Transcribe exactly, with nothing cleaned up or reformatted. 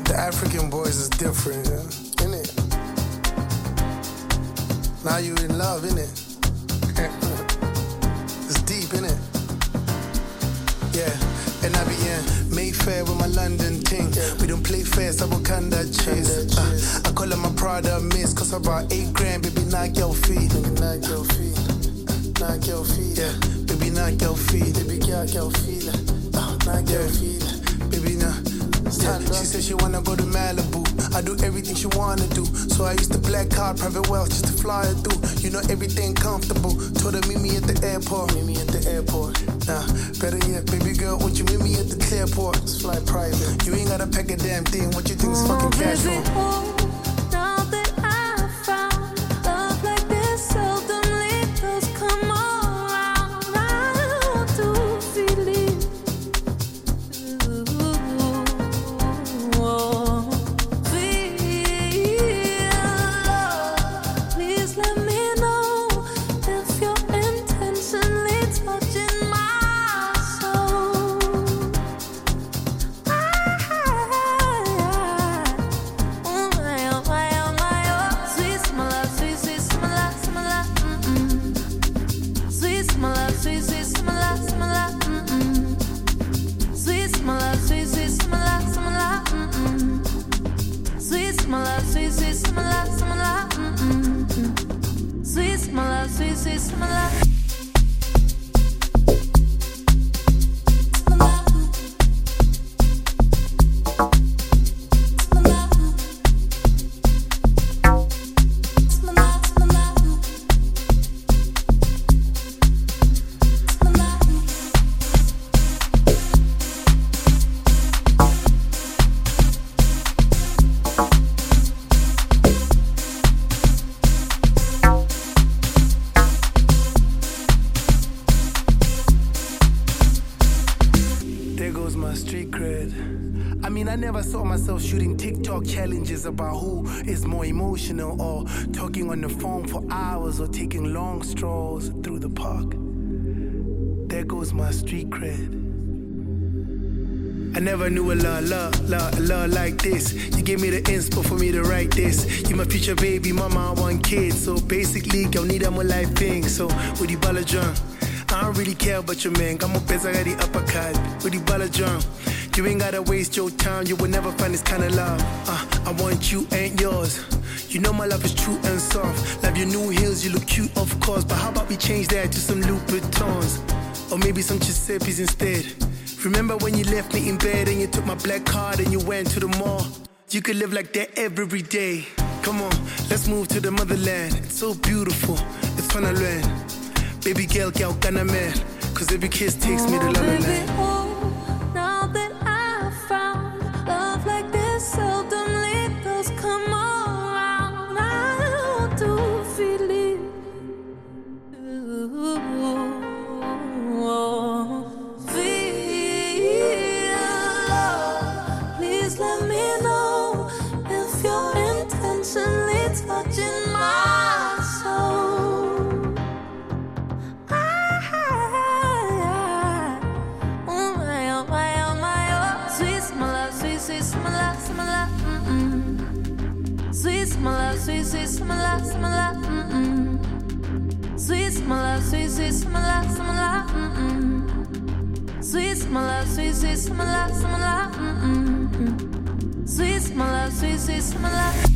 The African boys is different, yeah? Innit? Now you in love, innit? It's deep, innit? Yeah, and I be in Mayfair with my London ting. Yeah. We don't play fair, so I can that chase. Uh, I call it my Prada miss, cause I bought eight grand, baby, knock your feet. Baby, knock your feet. Knock your feet. Yeah, baby, knock your feet. Baby, knock your feet. Uh, knock your feet. Baby, nah. Yeah. She said she wanna go to Malibu. I do everything she wanna do. So I used to black card private wealth just to fly her through. You know everything comfortable. Told her meet me at the airport. Meet me at the airport. Nah, better yet, baby girl, won't you meet me at the Clearport? Let's fly private. You ain't gotta pack a damn thing. What you think is fucking casual? Shooting TikTok challenges about who is more emotional, or talking on the phone for hours, or taking long strolls through the park. There goes my street cred. I never knew a love, love, love, love like this. You gave me the inspo for me to write this. You my future baby, mama, I want kids. So basically, girl, need a more life thing. So with the ball drum, I don't really care about your man. Got more pesa, got the uppercut. With the ball drum, you ain't gotta waste your time, you will never find this kind of love. Uh, I want you, ain't yours. You know my love is true and soft. Love your new heels, you look cute, of course. But how about we change that to some Louboutins? Or maybe some Giuseppe's instead. Remember when you left me in bed and you took my black card and you went to the mall? You could live like that every day. Come on, let's move to the motherland. It's so beautiful, it's fun to learn. Baby girl, girl, gonna man. Cause every kiss takes me to La La Land. Sweet, sweet, my love, my love, mm-mm. Sweet, my love, sweet, sweet, my love, my love, mm-mm. Sweet, my love, sweet, sweet, my love, my love, mm-mm. Sweet, my love, sweet, sweet, my love.